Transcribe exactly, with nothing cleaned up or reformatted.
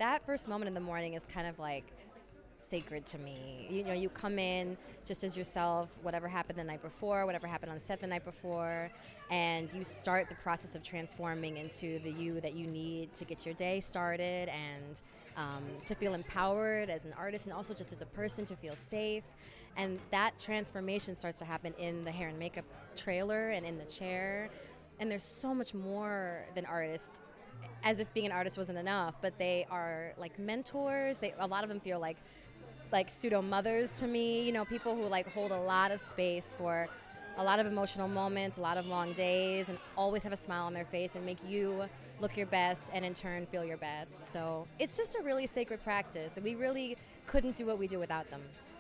that first moment in the morning is kind of like sacred to me. You know, you come in just as yourself, whatever happened the night before, whatever happened on set the night before, and you start the process of transforming into the you that you need to get your day started and um, to feel empowered as an artist and also just as a person, to feel safe. And that transformation starts to happen in the hair and makeup trailer and in the chair. And there's so much more than artists, as if being an artist wasn't enough, but they are like mentors. They, a lot of them feel like like pseudo mothers to me, you know, people who like hold a lot of space for a lot of emotional moments, a lot of long days, and always have a smile on their face and make you look your best and in turn feel your best. So it's just a really sacred practice, and we really couldn't do what we do without them.